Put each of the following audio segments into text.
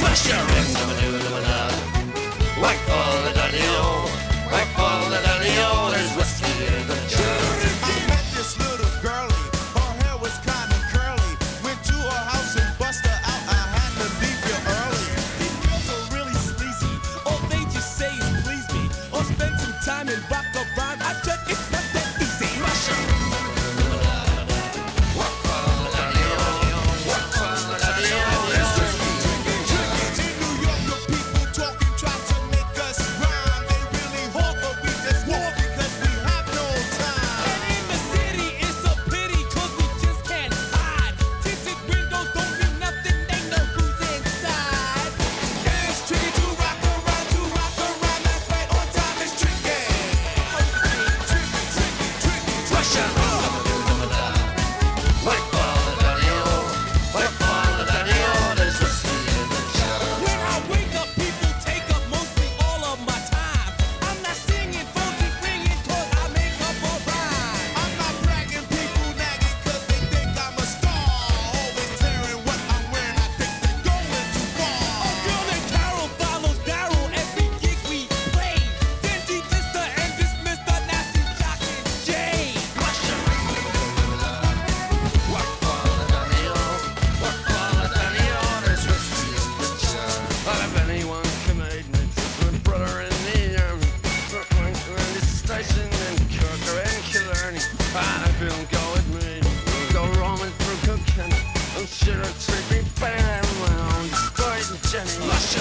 Whack for the daddy-o, whack for the daddy-o, there's whiskey in the jar. I met this little girlie, her hair was kinda curly. Went to her house and bust her out, I had to leave you early. These girls are really sleazy, all they just say is please me, or spend some time and rock a rhyme. I said it's not that easy. Whack for the daddy-o, whack for the daddy-o, there's whiskey in the jar. In New York, the people talking, try to make us rhyme. They really hold, but we just walk because we have no time. And in the city, it's a pity, 'cause we just can't hide. Tinted windows don't mean nothing, they know who's inside. And it's tricky to rock around, that's right, on time it's tricky. Tricky. Russia, whack for the daddy-o, whack for the daddy-o, there's whiskey in the jar. When I wake up, people take up mostly all of my time. I'm not singing, funky, ringing, 'cause I make up a rhyme. I'm not bragging, people nagging 'cause they think I'm a star. Always tearing what I'm wearing, I think they're going too A far. girl named Carol follows Daryl every gig we play. Then she dissed her and dismissed her, now she's jocking Jay. Whack for the daddy-o, whack for the daddy-o, there's whiskey in the jar. I'll have anyone come out and my brother in the army. Around the station in Cork or in Killarney. And if you don't go with me, you'll go roaming through Kilkenny. I'm sure it'll treat me bang around, destroyed and Jenny.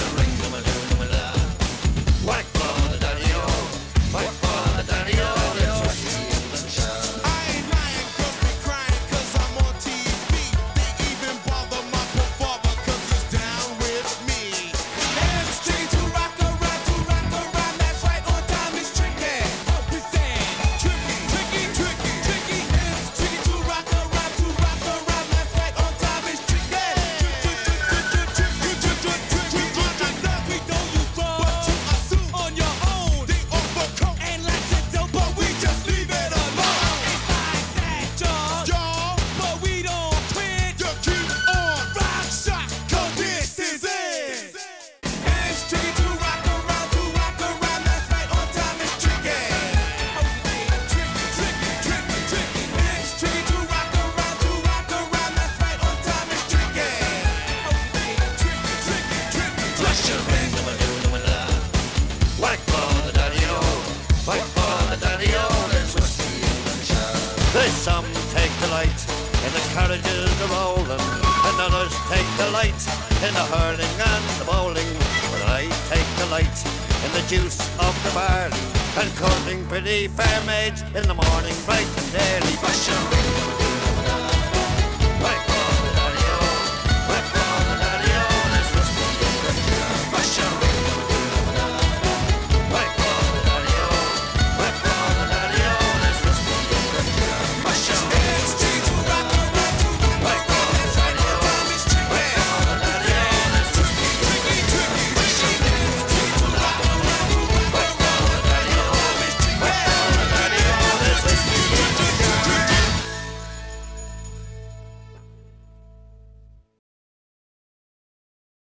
Whack for the daddy-o, whack for the daddy-o, there's whiskey in the jar. I ain't lying, girls be crying 'cause I'm on TV. They even bother my poor father 'cause he's down with me. And it's tricky to rock around, that's right, on time it's tricky. We say, Tricky. And it's tricky to rock around, that's right, on time it's tricky. we know you from But to assume on your own. they overcoat, And like the dope, but we just leave it alone. it's like that, y'all. Y'all, But we don't quit. you keep on rock shock, 'cause this is it. And it's tricky to rock around, that's right, on time it's tricky. Tricky. And it's tricky to rock around, that's right, on time it's tricky. Whack for the daddy-o, whack for the daddy-o, there's whiskey in the jar. There's some take delight in the carriages a rolling, and others take delight in the hurling and the bowling. But I take delight in the juice of the barley, and courting pretty fair maids in the morning bright and early.